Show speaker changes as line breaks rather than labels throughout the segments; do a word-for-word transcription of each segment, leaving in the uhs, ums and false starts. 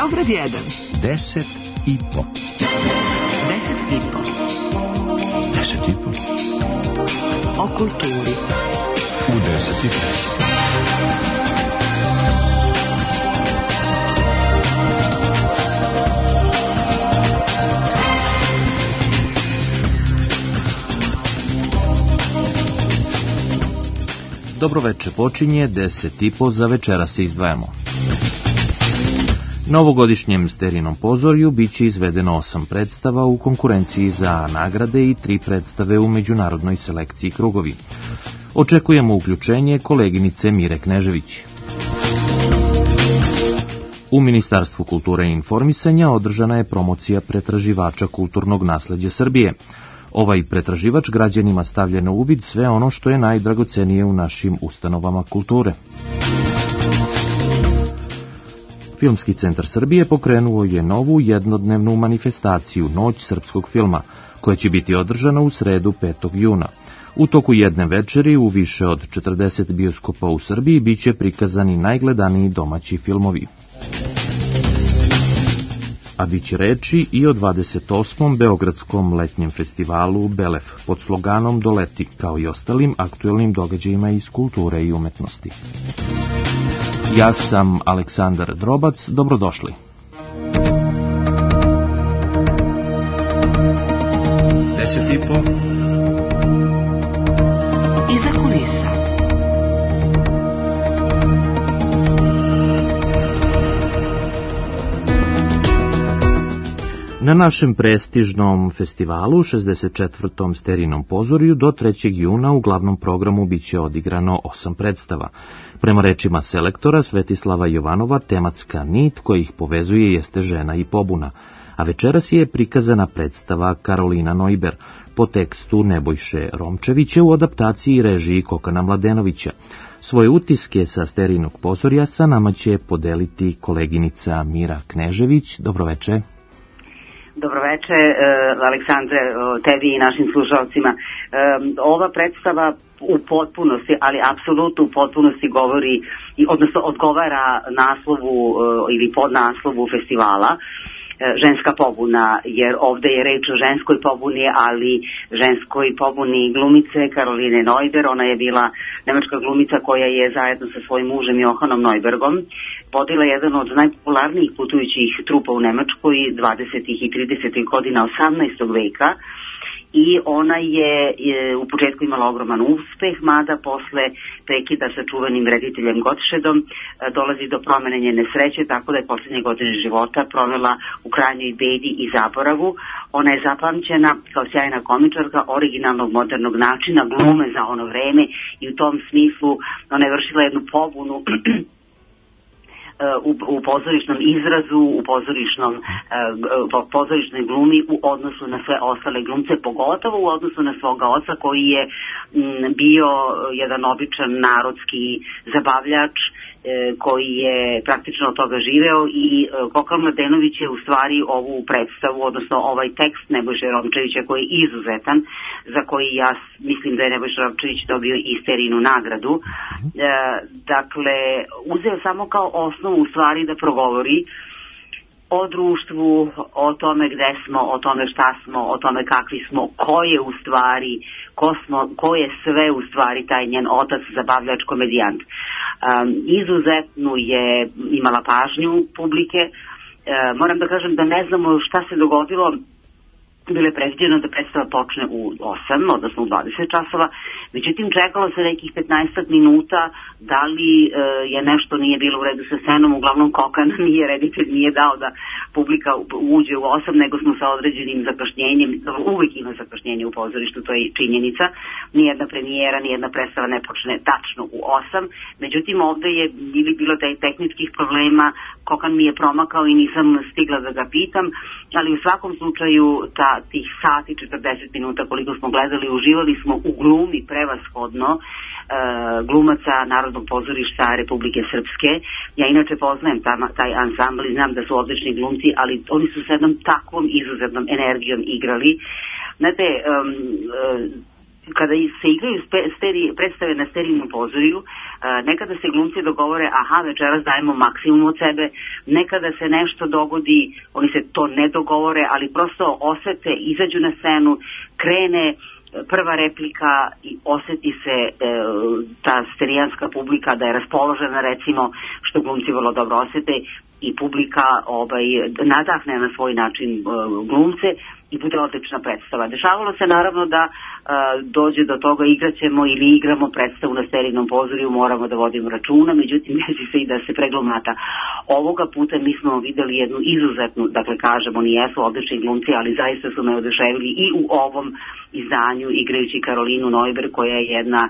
Beograd jedan.
Deset i po.
Deset i po.
Deset i po.
O kulturi.
U deset i po. Dobro veče, počinje deset i po, za večera se izdvajamo. Na ovogodišnjem Sterinom pozorju biće izvedeno osam predstava u konkurenciji za nagrade i tri predstave u međunarodnoj selekciji Krugovi. Očekujemo uključenje koleginice Mire Knežević. U Ministarstvu kulture i informisanja održana je promocija pretraživača kulturnog nasleđa Srbije. Ovaj pretraživač građanima stavlja na uvid sve ono što je najdragocenije u našim ustanovama kulture. Filmski centar Srbije pokrenuo je novu jednodnevnu manifestaciju Noć srpskog filma, koja će biti održana u sredu petog juna. U toku jedne večeri u više od četrdeset bioskopa u Srbiji biće prikazani najgledaniji domaći filmovi. A biće reči i o dvadeset osmom Beogradskom letnjem festivalu Belef pod sloganom Doleti, kao i ostalim aktuelnim događajima iz kulture i umetnosti. Ja sam Aleksandar Drobac, dobrodošli. Deset i po.
Iza kulisa.
Na našem prestižnom festivalu, šezdeset četvrtom Sterinom pozorju, do trećeg juna u glavnom programu biće odigrano osam predstava. Prema rečima selektora Svetislava Jovanova, tematska nit koja ih povezuje jeste žena i pobuna, a večeras je prikazana predstava Karolina Neuber po tekstu Nebojše Romčevića u adaptaciji i režiji Kokana Mladenovića. Svoje utiske sa Sterinog pozorja sa nama će podeliti koleginica Mira Knežević. Dobroveče.
Dobroveče, Aleksandre, tebi i našim slušalcima. Ova predstava u potpunosti, ali apsolutno u potpunosti govori, odnosno odgovara naslovu ili podnaslovu festivala Ženska pobuna, jer ovde je reč o ženskoj pobuni, ali ženskoj pobuni glumice Karoline Neuber. Ona je bila nemačka glumica koja je zajedno sa svojim mužem Johanom Neubergom vodila jedan od najpopularnijih putujućih trupa u Nemačkoj dvadesetih i tridesetih godina osamnaestog veka. I ona je, je u početku imala ogroman uspeh, mada posle prekida sa čuvenim rediteljem Gottschedom dolazi do promene njene sreće, tako da je poslednje godine života provela u krajnjoj bedi i zaboravu. Ona je zapamćena kao sjajna komičarka originalnog modernog načina glume za ono vreme i u tom smislu ona je vršila jednu pobunu U, u pozorišnom izrazu, u pozorišnom, uh, pozorišnoj glumi u odnosu na sve ostale glumce, pogotovo u odnosu na svoga oca koji je m, bio jedan običan narodski zabavljač e, koji je praktično od toga živeo i e, Kokan Mladenović je u stvari ovu predstavu, odnosno ovaj tekst Nebojše Romčevića koji je izuzetan, za koji ja mislim da je Nebojša Romčević dobio i Sterinu nagradu. E, dakle, uzeo samo kao osnovu u stvari da progovori o društvu, o tome gde smo, o tome šta smo, o tome kakvi smo, ko je u stvari, ko, smo, ko je sve u stvari taj njen otac, zabavljač, komedijant. Um, izuzetnu je imala pažnju publike. E, moram da kažem da ne znamo šta se dogodilo. Bilo je predviđeno da predstava počne u osam, odnosno u dvadeset časova, međutim čekalo se nekih petnaest minuta, da li e, je nešto nije bilo u redu sa scenom, uglavnom Kokan nije, reditelj nije dao da publika uđe u osam, nego smo sa određenim zakašnjenjem, uvijek ima zakašnjenje u pozorištu, to je činjenica, nijedna premijera, nijedna predstava ne počne tačno u osam, međutim ovde je ili bilo taj tehničkih problema, Kokan mi je promakao i nisam stigla da ga pitam, ali u svakom slučaju ta, tih sati četrdeset minuta koliko smo gledali, uživali smo u glumi prevashodno e, glumaca Narodnog pozorišta Republike Srpske. Ja inače poznajem tam, taj ansambl i znam da su odlični glumci, ali oni su s jednom takvom izuzetnom energijom igrali. Znate, um, kada se igraju steri, predstave na sterilnom pozoriju, nekada se glumci dogovore, aha, večeras dajemo maksimum od sebe, nekada se nešto dogodi, oni se to ne dogovore, ali prosto osete, izađu na scenu, krene prva replika i oseti se e, ta sterijanska publika da je raspoložena, recimo, što glumci vrlo dobro osete, i publika ovaj, nadahne na svoj način e, glumce i bude odlična predstava. Dešavalo se naravno da e, dođe do toga, igraćemo ili igramo predstavu na sterilnom pozoriju, moramo da vodimo računa, međutim desi se i da se preglumata. Ovoga puta mi smo videli jednu izuzetnu, dakle kažemo, oni jesu odlični glumci, ali zaista su me oduševili i u ovom izdanju igrajući Karolinu Neuberg, koja je jedna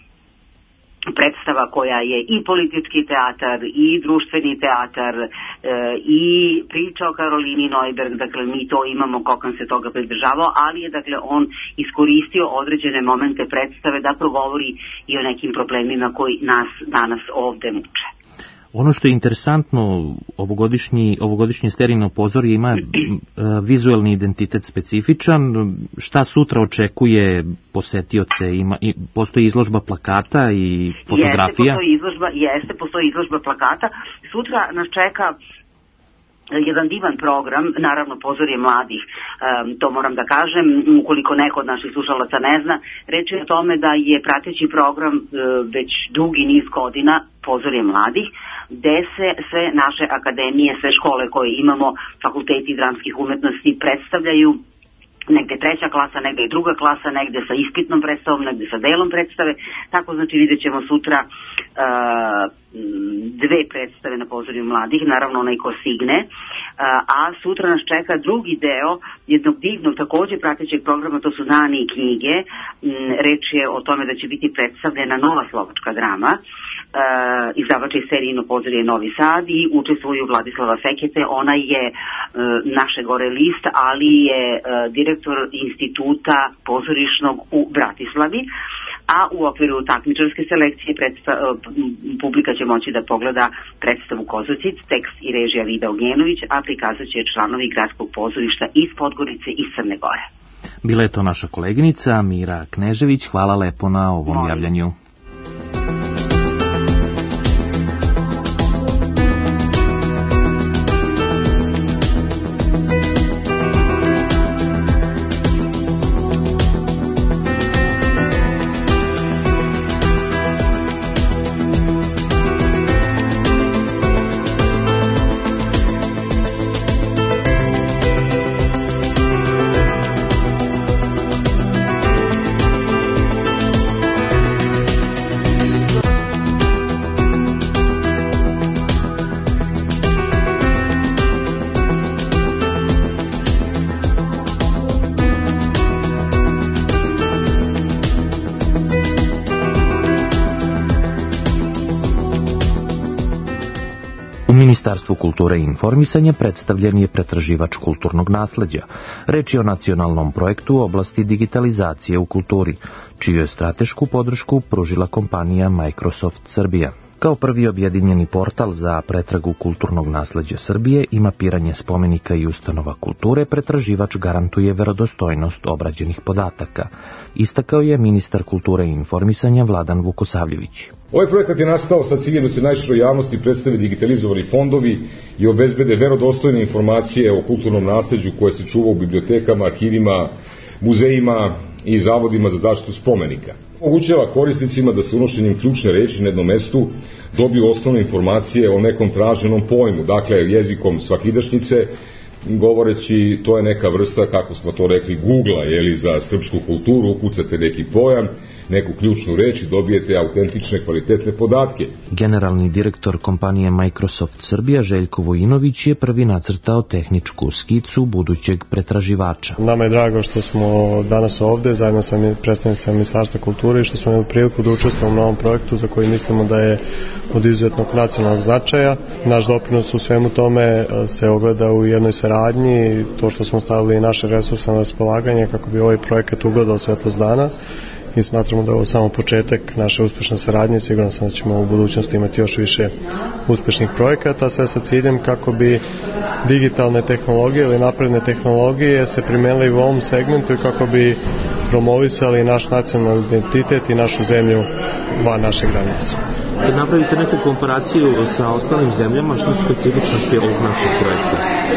predstava koja je i politički teatar i društveni teatar e, i priča o Karolini Neuberg, dakle mi to imamo, Kokan se toga pridržavao, ali je dakle on iskoristio određene momente predstave da progovori i o nekim problemima koji nas danas ovde muče.
Ono što je interesantno, ovogodišnji, ovogodišnje sterilno pozorje ima vizuelni identitet specifičan. Šta sutra očekuje posetioce? Ima, i, postoji izložba plakata i fotografija?
Jeste, postoji izložba, jeste, postoji izložba plakata. Sutra nas čeka jedan divan program, naravno pozorje mladih, um, to moram da kažem, ukoliko neko od naših slušalaca ne zna, reč je o tome da je prateći program uh, već dugi niz godina pozorje mladih, gde se sve naše akademije, sve škole koje imamo, fakulteti dramskih umetnosti predstavljaju, negde treća klasa, negde i druga klasa, negde sa ispitnom predstavom, negde sa delom predstave, tako znači vidjet ćemo sutra uh, dve predstave na pozorju mladih, naravno onaj ko stigne, uh, a sutra nas čeka drugi deo jednog divnog takođe pratećeg programa, to su Dani i knjige. Um, reč je o tome da će biti predstavljena nova slovačka drama, Uh, izdavač je serijno pozorje Novi Sad i učestvuju Vladislava Fekete, ona je uh, naše gore list, ali je uh, direktor instituta pozorišnog u Bratislavi, a u okviru takmičarske selekcije predsta, uh, publika će moći da pogleda predstavu Kozocic, tekst i režija Vida Ognjenović, a prikazat će članovi gradskog pozorišta iz Podgorice i Crne Gore.
Bila je to naša koleginica Mira Knežević, hvala lepo na ovom Molim. javljanju. Ministarstvu kulture i informisanja predstavljen je pretraživač kulturnog nasleđa. Reč je o nacionalnom projektu u oblasti digitalizacije u kulturi, čiju je stratešku podršku pružila kompanija Microsoft Srbija. Kao prvi objedinjeni portal za pretragu kulturnog nasleđa Srbije i mapiranje spomenika i ustanova kulture, pretraživač garantuje verodostojnost obrađenih podataka, istakao je ministar kulture i informisanja Vladan Vukosavljević.
Ovaj projekat je nastao sa ciljem da se najširoj javnosti predstave digitalizovani fondovi i obezbede verodostojne informacije o kulturnom nasleđu koje se čuva u bibliotekama, arhivima, muzejima i zavodima za zaštitu spomenika. Omogućava korisnicima da se unošenjem ključne reči na jednom mestu dobiju osnovne informacije o nekom traženom pojmu, dakle jezikom svakidašnjice, govoreći to je neka vrsta, kako smo to rekli, Google-a, jeli, za srpsku kulturu, ukucate neki pojam, neku ključnu reč i dobijete autentične, kvalitetne podatke.
Generalni direktor kompanije Microsoft Srbija Željko Vojinović je prvi nacrtao tehničku skicu budućeg pretraživača.
Nama je drago što smo danas ovde zajedno sa predstavnicima Ministarstva kulture i što smo imali priliku da učestvujemo u novom projektu za koji mislimo da je od izuzetnog nacionalnog značaja. Naš doprinos u svemu tome se ogleda u jednoj saradnji, to što smo stavili naše resurse na raspolaganje kako bi ovaj projekat ugledao svetlost dana. Mi smatramo da je ovo samo početak naše uspešne saradnje, sigurno sam da ćemo u budućnosti imati još više uspešnih projekata, sve sa ciljem kako bi digitalne tehnologije ili napredne tehnologije se primenile u ovom segmentu i kako bi promovisali naš nacionalni identitet i našu zemlju van naše granice.
Kad napravite neku komparaciju sa ostalim zemljama, što su specifičnosti ovog našeg projekta?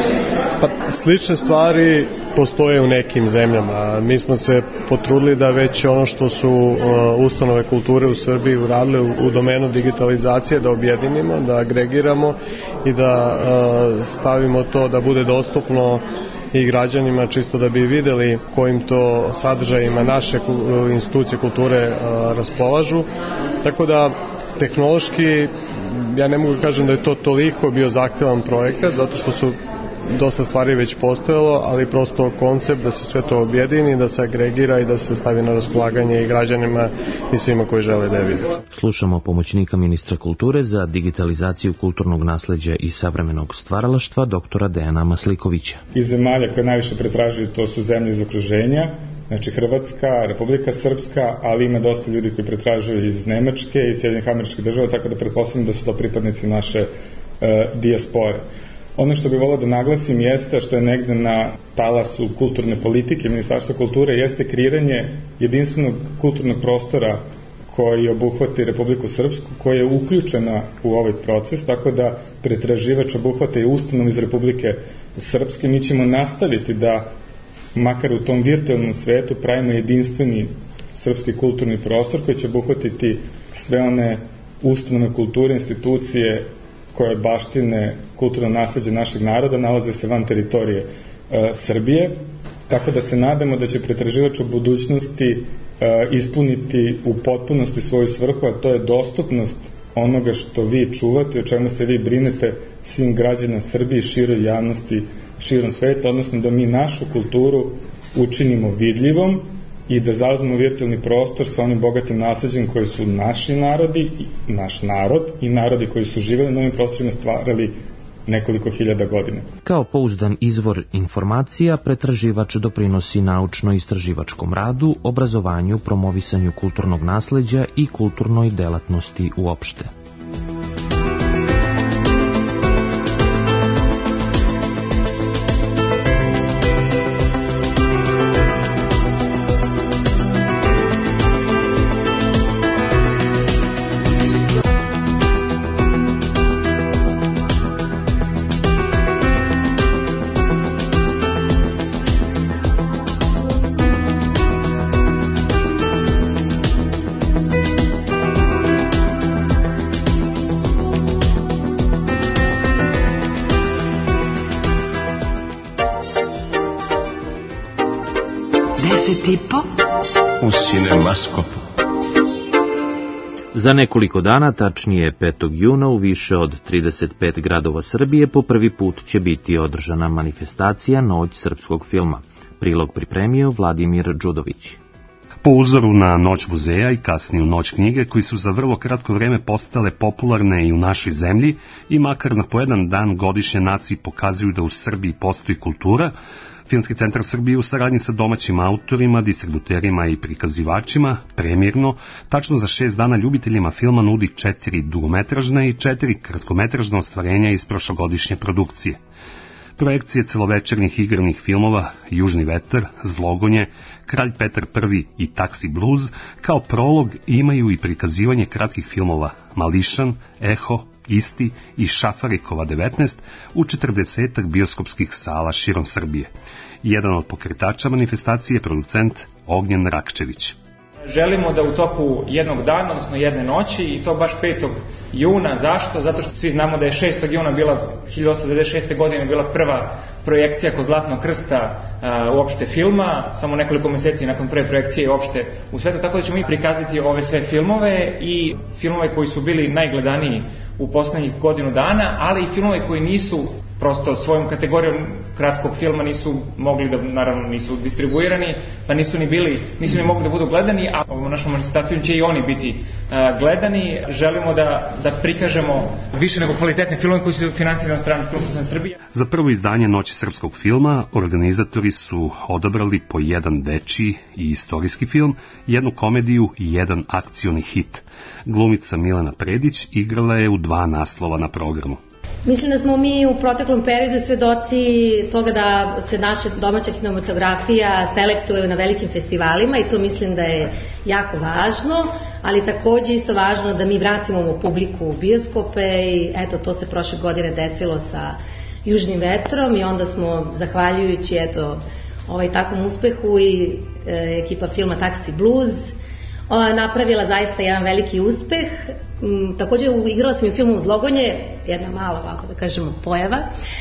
Pa, slične stvari postoje u nekim zemljama. Mi smo se potrudili da već ono što su uh, ustanove kulture u Srbiji uradile u, u domenu digitalizacije da objedinimo, da agregiramo i da uh, stavimo to da bude dostupno i građanima, čisto da bi videli kojim to sadržajima naše institucije kulture uh, raspolažu. Tako da tehnološki ja ne mogu kažem da je to toliko bio zahtevan projekat, zato što su dosta stvari već postojalo, ali prosto koncept da se sve to objedini, da se agregira i da se stavi na raspolaganje i građanima i svima koji žele da je vide.
Slušamo pomoćnika ministra kulture za digitalizaciju kulturnog nasleđa i savremenog stvaralaštva, doktora Dejana Maslikovića.
Iz zemalja koje najviše pretražuju to su zemlje iz okruženja, znači Hrvatska, Republika Srpska, ali ima dosta ljudi koji pretražuju iz Nemačke i Sjedinjenih Američkih Država, tako da pretpostavljam da su to pripadnici naše uh, dijaspore. Ono što bih volao da naglasim jeste što je negde na talasu kulturne politike Ministarstva kulture jeste kreiranje jedinstvenog kulturnog prostora koji obuhvati Republiku Srpsku, koja je uključena u ovaj proces, tako da pretraživač obuhvata i ustanov iz Republike Srpske. Mi ćemo nastaviti da, makar u tom virtualnom svetu, pravimo jedinstveni srpski kulturni prostor koji će obuhvatiti sve one ustanove kulture, institucije koje baštine kulturno nasleđe našeg naroda, nalaze se van teritorije e, Srbije, tako da se nadamo da će pretraživač u budućnosti e, ispuniti u potpunosti svoju svrhu, a to je dostupnost onoga što vi čuvate, o čemu se vi brinete svim građanima Srbije i široj javnosti širom sveta, odnosno da mi našu kulturu učinimo vidljivom i da zauzmemo virtualni prostor sa onim bogatim nasleđem koji su naši narodi, naš narod i narodi koji su živeli na ovim prostorima stvarali nekoliko hiljada godina.
Kao pouzdan izvor informacija, pretraživač doprinosi naučno-istraživačkom radu, obrazovanju, promovisanju kulturnog nasleđa i kulturnoj delatnosti uopšte.
U Cinemaskopu.
Za nekoliko dana, tačnije petog juna, u više od trideset pet gradova Srbije po prvi put će biti održana manifestacija Noć srpskog filma. Prilog pripremio Vladimir Đudović.
Po uzoru na Noć muzeja i kasniju Noć knjige, koji su za vrlo kratko vreme postale popularne i u našoj zemlji i makar na po jedan dan godišnje naciji pokazuju da u Srbiji postoji kultura, Filmski centar Srbije u saradnji sa domaćim autorima, distributerima i prikazivačima premijerno, tačno za šest dana ljubiteljima filma nudi četiri dugometražne i četiri kratkometražna ostvarenja iz prošlogodišnje produkcije. Projekcije celovečernjih igranih filmova Južni vetar, Zlogonje, Kralj Petar prvi i Taksi bluz kao prolog imaju i prikazivanje kratkih filmova Mališan, Eho, Isti i Šafarikova devetnaest u četrdesetak bioskopskih sala širom Srbije. Jedan od pokretača manifestacije je producent Ognjen Rakčević.
Želimo da u toku jednog dana, odnosno jedne noći, i to baš petog juna, zašto? Zato što svi znamo da je šestog juna bila, hiljadu osamsto devedeset šeste. godine bila prva projekcija kod Zlatnog krsta uh, uopšte filma, samo nekoliko meseci nakon prve projekcije uopšte u svetu, tako da ćemo mi prikazati ove sve filmove i filmove koji su bili najgledaniji u poslednjih godinu dana, ali i filmove koji nisu prosto svojom kategorijom kratkog filma nisu mogli da, naravno nisu distribuirani, pa nisu ni bili, nisu ni mogli da budu gledani, a ovom našom manifestacijom će i oni biti uh, gledani. Želimo da, da prikažemo više nego kvalitetne filmove koji su finansirani od strane Filmskog Srbije.
Za prvo izdanje Noći srpskog filma organizatori su odabrali po jedan dečiji i istorijski film, jednu komediju i jedan akcioni hit. Glumica Milena Predić igrala je u dva naslova na programu.
Mislim da smo mi u proteklom periodu svedoci toga da se naša domaća kinematografija selektuje na velikim festivalima i to mislim da je jako važno, ali takođe isto važno da mi vratimo publiku u bioskope i eto to se prošle godine desilo sa Južnim vetrom i onda smo zahvaljujući eto ovaj takvom uspehu i e, ekipa filma Taxi Blues napravila zaista jedan veliki uspeh. Takođe igrala sam i u filmu Zlogonje, jedna mala ovako da kažemo pojava,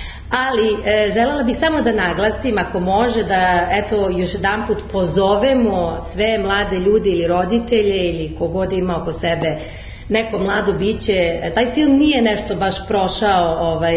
ali e, želela bih samo da naglasim ako može da eto još jedan put pozovemo sve mlade ljude ili roditelje ili kogod ima oko sebe neko mlado biće. Taj film nije nešto baš prošao ovaj,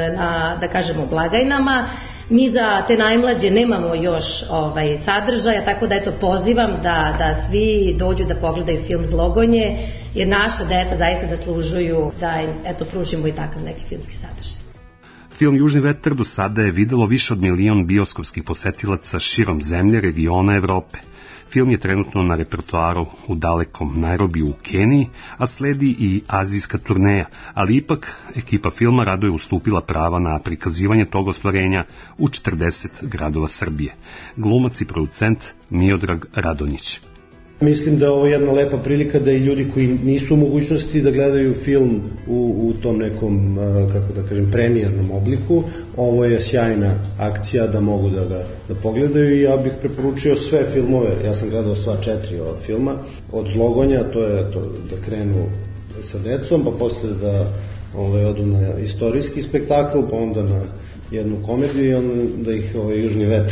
na da kažemo blagajnama. Mi za te najmlađe nemamo još ovaj, sadržaja, tako da eto pozivam da, da svi dođu da pogledaju film Zlogonje, jer naša deca zaista zaslužuju da im eto pružimo i takav neki filmski sadržaj.
Film Južni vetar do sada je videlo više od milion bioskopskih posetilaca širom zemlje, regiona Evrope. Film je trenutno na repertoaru u dalekom Nairobiju u Keniji, a sledi i azijska turneja, ali ipak ekipa filma rado je ustupila prava na prikazivanje tog ostvarenja u četrdeset gradova Srbije. Glumac i producent Miodrag Radonjić.
Mislim da je ovo jedna lepa prilika da i ljudi koji nisu u mogućnosti da gledaju film u, u tom nekom, kako da kažem, premijernom obliku, ovo je sjajna akcija da mogu da ga da pogledaju i ja bih preporučio sve filmove, ja sam gledao sva četiri ova filma, od Zlogonja, to je to, da krenu sa decom, pa posle da ovaj, odu na istorijski spektakl, pa onda na jednu komediju i onda da ih ovaj, Južni vetar.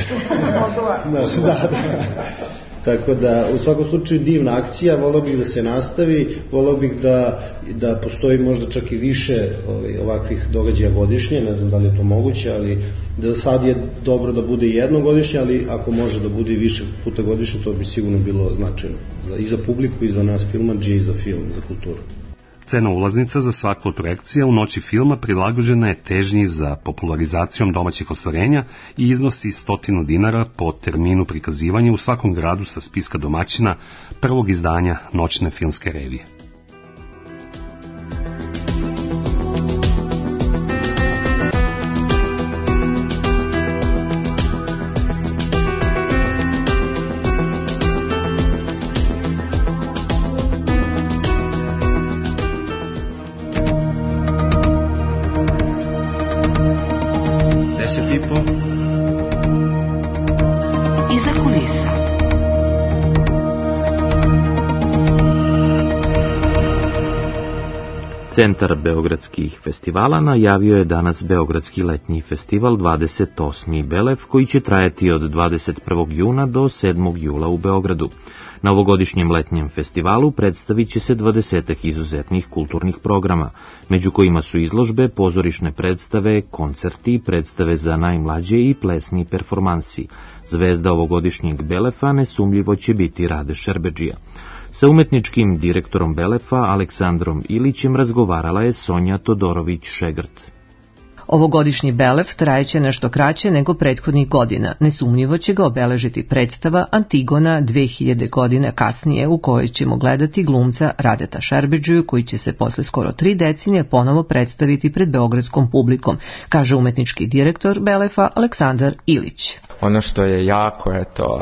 Znaš, da, da. Tako da, u svakom slučaju divna akcija, volao bih da se nastavi, volao bih da, da postoji možda čak i više ovaj, ovakvih događaja godišnje, ne znam da li je to moguće, ali da sad je dobro da bude jedno godišnje, ali ako može da bude i više puta godišnje, to bi sigurno bilo značajno. I za publiku, i za nas filmadže, i za film, za kulturu.
Cena ulaznica za svaku od projekcija u noći filma prilagođena je težnji za popularizacijom domaćih ostvarenja i iznosi stotinu dinara po terminu prikazivanja u svakom gradu sa spiska domaćina prvog izdanja noćne filmske revije.
Centar beogradskih festivala najavio je danas Beogradski letnji festival dvadeset osmi Belef, koji će trajati od dvadeset prvog juna do sedmog jula u Beogradu. Na ovogodišnjem letnjem festivalu predstavit će se dvadesetak izuzetnih kulturnih programa, među kojima su izložbe, pozorišne predstave, koncerti, predstave za najmlađe i plesni performansi. Zvezda ovogodišnjeg Belefa nesumljivo će biti Rade Šerbedžija. Sa umetničkim direktorom Belefa, Aleksandrom Ilićem, razgovarala je Sonja Todorović-Šegrt.
Ovogodišnji Belef trajeće nešto kraće nego prethodnih godina. Nesumnjivo će ga obeležiti predstava Antigona dve hiljade godina kasnije, u kojoj ćemo gledati glumca Radeta Šerbedžiju, koji će se posle skoro tri decenije ponovo predstaviti pred beogradskom publikom, kaže umetnički direktor Belefa Aleksandar Ilić.
Ono što je jako eto,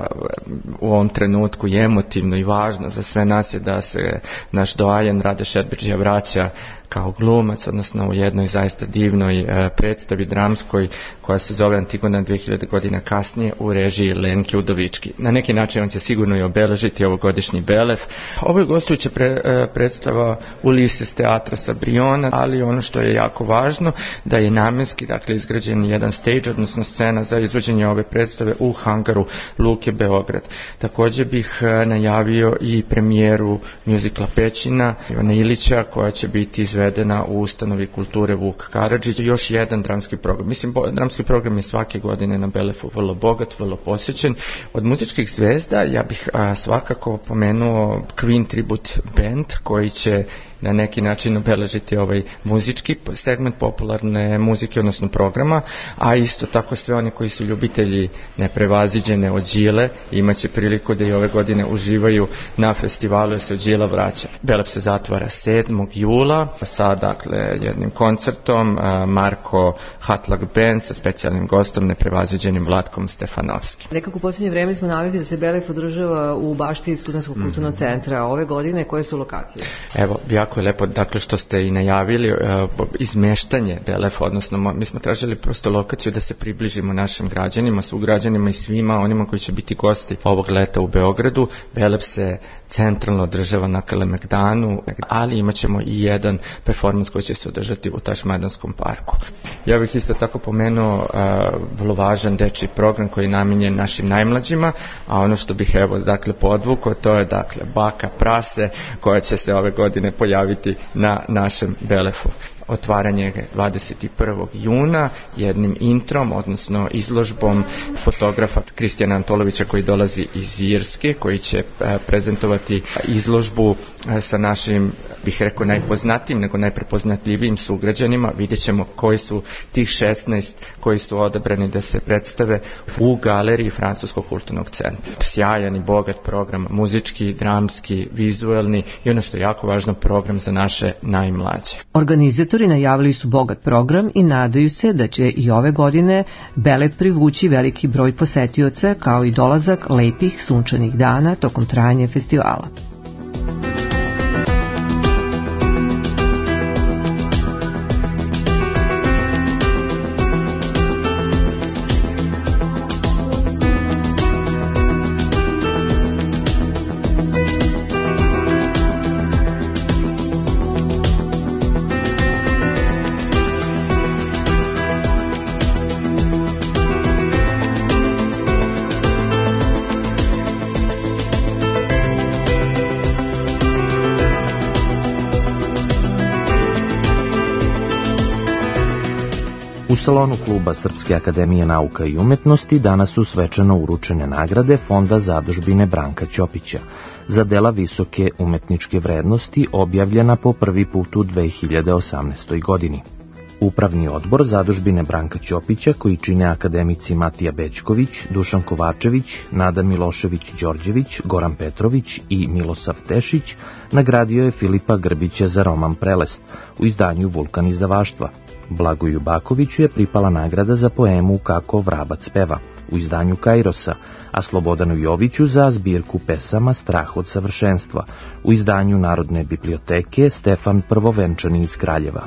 u ovom trenutku i emotivno i važno za sve nas je da se naš doajen Rade Šerbedžija vraća kao glumac, odnosno u jednoj zaista divnoj e, predstavi dramskoj koja se zove Antigona dve hiljade godina kasnije u režiji Lenke Udovički. Na neki način on će sigurno i obeležiti ovogodišnji Belef. Ovo je gostujuća pre, e, predstava Ulises teatra sa Briona, ali ono što je jako važno da je namenski dakle, izgrađen jedan stage, odnosno scena za izvođenje ove predstave u hangaru Luke Beograd. Također bih e, najavio i premijeru mjuzikla Pećina Ivana Ilića koja će biti izvedena u ustanovi kulture Vuk Karadžić. Još jedan dramski program. Mislim, dramski program je svake godine na Belefu vrlo bogat, vrlo posjećen. Od muzičkih zvezda ja bih a, svakako pomenuo Queen Tribute Band koji će na neki način obeležiti ovaj muzički segment popularne muzike, odnosno programa, a isto tako sve oni koji su ljubitelji neprevaziđene Ođile imaće priliku da i ove godine uživaju na festivalu jer se Ođila vraća. Belep se zatvara sedmog jula sa dakle jednim koncertom Marko Hatlag Band sa specijalnim gostom neprevaziđenim Vlatkom Stefanovskim.
Nekako u posljednje vreme smo navikli da se Belep održava u bašti Studentskog kulturnog mm. centra. Ove godine koje su lokacije?
Evo, jako je lepo, dakle što ste i najavili uh, izmeštanje Belefa, odnosno mi smo tražili prosto lokaciju da se približimo našim građanima, sugrađanima i svima onima koji će biti gosti ovog leta u Beogradu. Belep se centralno održava na Kalemegdanu, ali imat ćemo i jedan performans koji će se održati u Tašmajdanskom parku. Ja bih isto tako pomenuo uh, vrlo važan dečji program koji je namenjen našim najmlađima, a ono što bih evo dakle podvukao, to je dakle Baka Prase koja će se ove godine pojaviti na našem Belefu. Otvaranje dvadeset prvog juna jednim introm, odnosno izložbom fotografa Kristijana Antolovića koji dolazi iz Irske, koji će prezentovati izložbu sa našim, bih rekao, najpoznatijim nego najprepoznatljivijim sugrađanima. Vidjet ćemo koji su tih šesnaest koji su odabrani da se predstave u galeriji Francuskog kulturnog centra. Sjajan i bogat program, muzički, dramski, vizuelni i ono što je jako važno, program za naše najmlađe.
Organizatori najavili su bogat program i nadaju se da će i ove godine Belep privući veliki broj posetioca kao i dolazak lepih sunčanih dana tokom trajanja festivala.
U salonu kluba Srpske akademije nauka i umetnosti danas su svečano uručene nagrade Fonda zadužbine Branka Ćopića za dela visoke umetničke vrednosti objavljena po prvi put u dve hiljade osamnaestoj. godini. Upravni odbor zadužbine Branka Ćopića, koji čine akademici Matija Bećković, Dušan Kovačević, Nada Milošević-Đorđević, Goran Petrović i Milosav Tešić, nagradio je Filipa Grbića za roman Prelest u izdanju Vulkan izdavaštva. Blagoju Bakoviću je pripala nagrada za poemu Kako vrabac peva u izdanju Kairosa, a Slobodanu Joviću za zbirku pesama Strah od savršenstva u izdanju Narodne biblioteke Stefan Prvovenčani iz Kraljeva.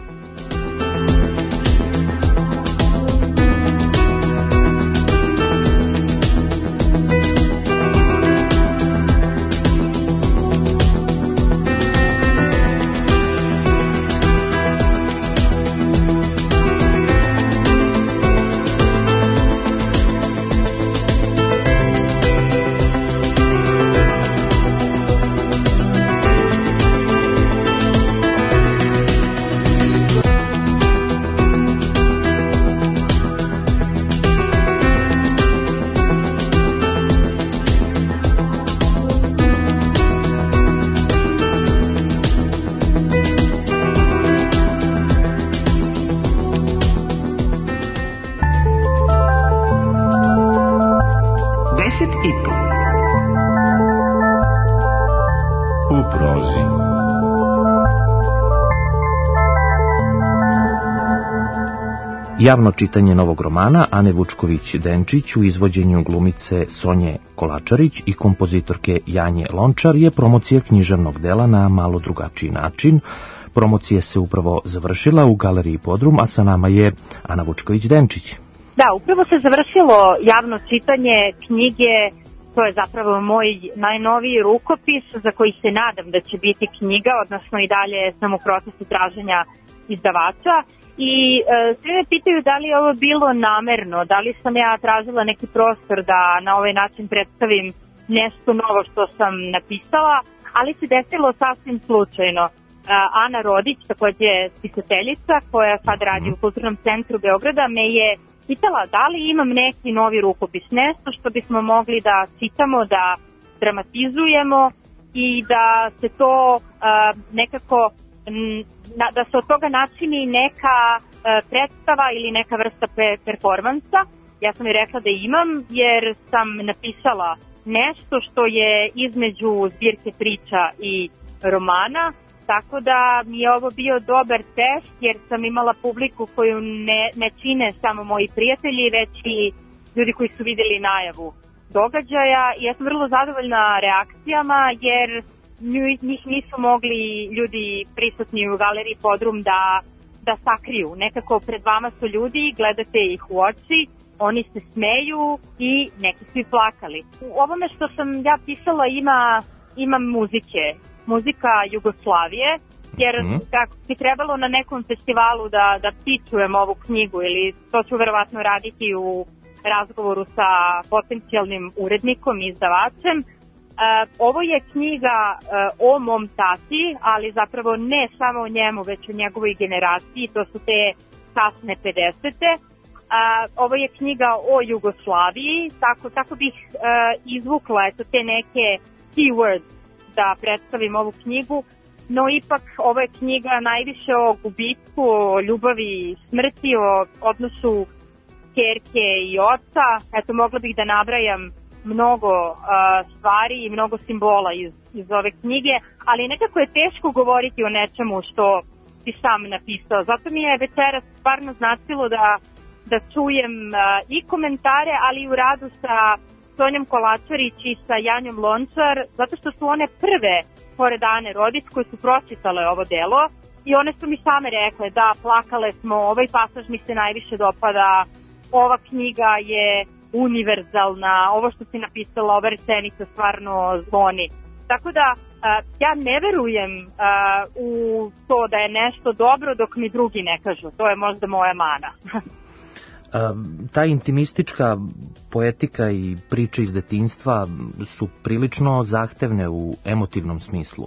Javno čitanje novog romana Ane Vučković-Denčić u izvođenju glumice Sonje Kolačarić i kompozitorke Janje Lončar je promocija književnog dela na malo drugačiji način. Promocija se upravo završila u Galeriji Podrum, a sa nama je Ana Vučković-Denčić.
Da, upravo se završilo javno čitanje knjige, to je zapravo moj najnoviji rukopis za koji se nadam da će biti knjiga, odnosno i dalje sam u procesu traženja izdavača. I e, svi me pitaju da li je ovo bilo namerno, da li sam ja tražila neki prostor da na ovaj način predstavim nešto novo što sam napisala, ali se desilo sasvim slučajno. E, Ana Rodić, takođe spisateljica koja sad radi u Kulturnom centru Beograda, me je pitala da li imam neki novi rukopis, nešto što bismo mogli da čitamo, da dramatizujemo i da se to e, nekako da se od toga načini neka predstava ili neka vrsta performansa. Ja sam i rekla da imam, jer sam napisala nešto što je između zbirke priča i romana, tako da mi je ovo bio dobar test, jer sam imala publiku koju ne, ne čine samo moji prijatelji, već i ljudi koji su videli najavu događaja. I ja sam vrlo zadovoljna reakcijama, jer njih nisu mogli ljudi prisutni u galeriji Podrum da, da sakriju. Nekako pred vama su ljudi, gledate ih u oči, oni se smeju i neki su i plakali. U ovome što sam ja pisala ima, ima muzike, muzika Jugoslavije, jer mm. tako bi trebalo na nekom festivalu da, da pičujem ovu knjigu, ili to ću verovatno raditi u razgovoru sa potencijalnim urednikom i izdavačem. Uh, ovo je knjiga uh, o mom tati, ali zapravo ne samo o njemu, već o njegovoj generaciji, to su te kasne pedesete. Uh, ovo je knjiga o Jugoslaviji, tako, tako bih uh, izvukla eto, te neke keywords da predstavim ovu knjigu, no ipak ovo je knjiga najviše o gubitku, o ljubavi i smrti, o odnosu ćerke i oca. Eto, mogla bih da nabrajam mnogo uh, stvari i mnogo simbola iz, iz ove knjige, ali nekako je teško govoriti o nečemu što si sam napisao. Zato mi je večeras stvarno značilo da, da čujem uh, i komentare, ali i u radu sa Sonjom Kolačarić i sa Janjom Lončar, zato što su one prve, pored Ane Rodić, koje su pročitale ovo delo i one su mi same rekle da plakale smo, ovaj pasaž mi se najviše dopada, ova knjiga je univerzalna, ovo što si napisala, ova rečenica stvarno zvoni. Tako da ja ne verujem u to da je nešto dobro dok mi drugi ne kažu, to je možda moja mana.
Ta intimistička poetika i priče iz detinjstva su prilično zahtevne u emotivnom smislu.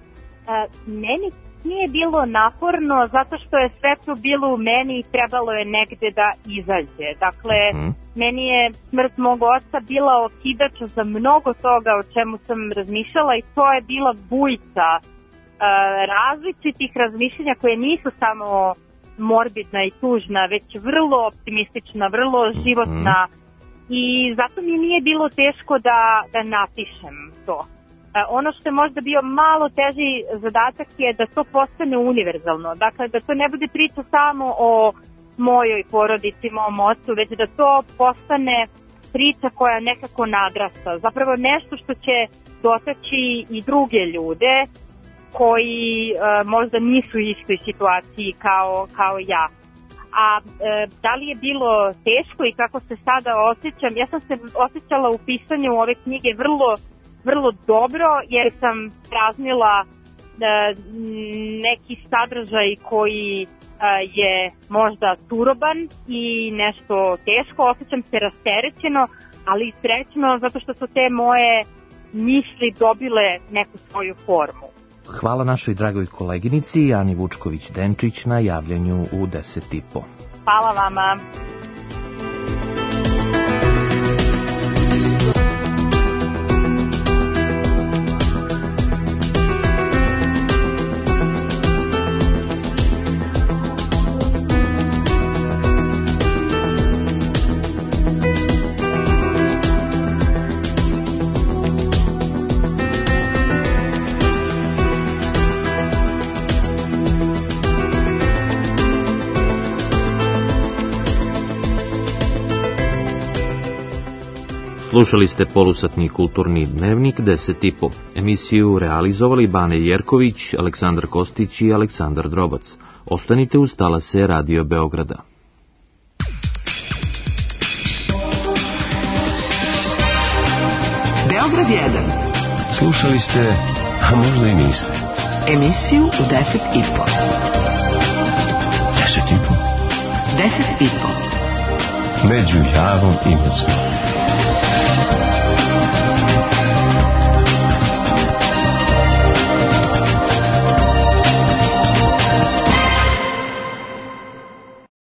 Meni nije bilo naporno zato što je sve to bilo u meni i trebalo je negde da izađe. Dakle, mm. meni je smrt mog oca bila okidač za mnogo toga o čemu sam razmišljala i to je bila bujica uh, različitih razmišljenja koje nisu samo morbidna i tužna, već vrlo optimistična, vrlo životna mm. i zato mi nije bilo teško da, da napišem to. Ono što je možda bio malo teži zadatak je da to postane univerzalno. Dakle, da to ne bude priča samo o mojoj porodici, mom ocu, već da to postane priča koja nekako nadrasta. Zapravo nešto što će dotaći i druge ljude koji e, možda nisu u istoj situaciji kao, kao ja. A e, da li je bilo teško i kako se sada osjećam? Ja sam se osjećala u pisanju ove knjige vrlo vrlo dobro, jer sam praznila e, neki sadržaj koji e, je možda turoban i nešto teško, osjećam se rasterećeno, ali i srećno zato što su te moje misli dobile neku svoju formu.
Hvala našoj dragoj koleginici Ani Vučković-Denčić na javljanju u deset i po.
Hvala vama.
Slušali ste polusatni kulturni dnevnik deset i po. Emisiju realizovali Bane Jerković, Aleksandar Kostić i Aleksandar Drobac. Ostanite uz talase Radio Beograda.
Beograd jedan.
Slušali ste, a možda i niste.
Emisiju u deset i po.
Deset i po?
Deset i po.
Među Javom i Mocnom.